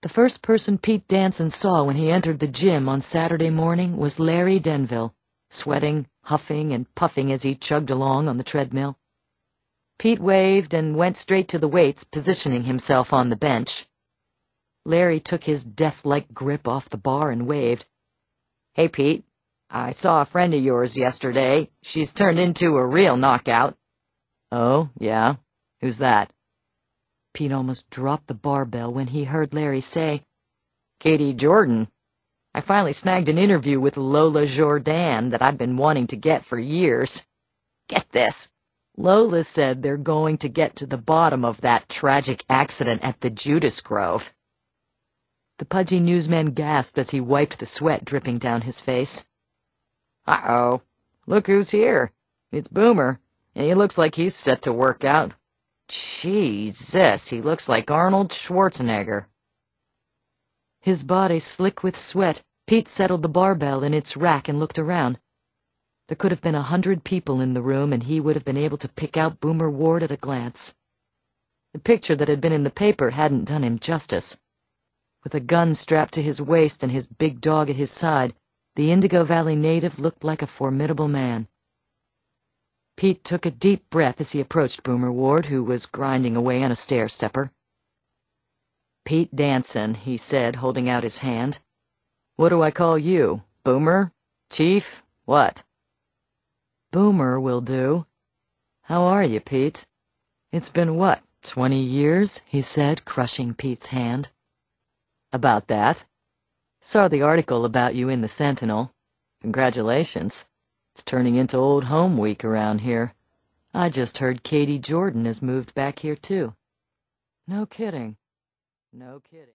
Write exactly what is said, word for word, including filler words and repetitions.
The first person Pete Danson saw when he entered the gym on Saturday morning was Larry Denville, sweating, huffing, and puffing as he chugged along on the treadmill. Pete waved and went straight to the weights, positioning himself on the bench. Larry took his death-like grip off the bar and waved. "Hey, Pete, I saw a friend of yours yesterday. She's turned into a real knockout." "Oh, yeah? Who's that?" Pete almost dropped the barbell when he heard Larry say, "Katie Jordan. I finally snagged an interview with Lola Jourdan that I've been wanting to get for years. Get this. Lola said they're going to get to the bottom of that tragic accident at the Judas Grove." The pudgy newsman gasped as he wiped the sweat dripping down his face. "Uh-oh. Look who's here. It's Boomer, and he looks like he's set to work out. Jesus, he looks like Arnold Schwarzenegger." His body slick with sweat, Pete settled the barbell in its rack and looked around. There could have been a hundred people in the room, and he would have been able to pick out Boomer Ward at a glance. The picture that had been in the paper hadn't done him justice. With a gun strapped to his waist and his big dog at his side, the Indigo Valley native looked like a formidable man. Pete took a deep breath as he approached Boomer Ward, who was grinding away on a stair-stepper. "Pete Danson," he said, holding out his hand. "What do I call you? Boomer? Chief? What?" "Boomer will do. How are you, Pete? It's been, what, twenty years?" he said, crushing Pete's hand. "About that. Saw the article about you in the Sentinel. Congratulations. It's turning into Old Home Week around here. I just heard Katie Jordan has moved back here, too." "No kidding. No kidding."